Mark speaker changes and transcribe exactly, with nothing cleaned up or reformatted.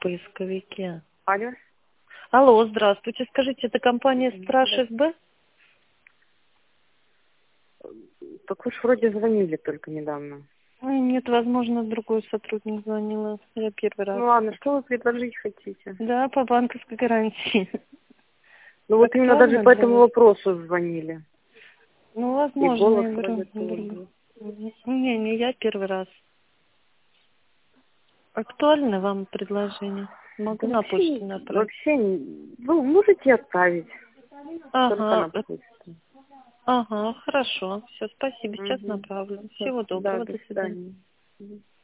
Speaker 1: поисковике.
Speaker 2: Алло.
Speaker 1: Алло, здравствуйте. Скажите, это компания Страж СБ?
Speaker 2: Так вы ж вроде звонили только недавно.
Speaker 1: Ой, нет, возможно, другой сотрудник звонила. Я первый раз.
Speaker 2: Ну ладно, что вы предложить хотите?
Speaker 1: Да, по банковской гарантии.
Speaker 2: Ну вот именно даже
Speaker 1: Актуально
Speaker 2: по
Speaker 1: для
Speaker 2: этому
Speaker 1: вас?
Speaker 2: вопросу звонили.
Speaker 1: Ну,
Speaker 2: И
Speaker 1: возможно,
Speaker 2: голос
Speaker 1: я говорю.
Speaker 2: вроде тоже
Speaker 1: друг-
Speaker 2: был.
Speaker 1: Не, не я первый раз. Актуально вам предложение? Могу
Speaker 2: Да
Speaker 1: на
Speaker 2: вообще,
Speaker 1: почту направить.
Speaker 2: вообще, не- вы можете отправить только на
Speaker 1: Ага, э,
Speaker 2: почту.
Speaker 1: ага, хорошо. Все, спасибо. Сейчас
Speaker 2: Угу.
Speaker 1: направлю. Всего
Speaker 2: Да,
Speaker 1: доброго,
Speaker 2: до
Speaker 1: до свидания.
Speaker 2: свидания. Мгм.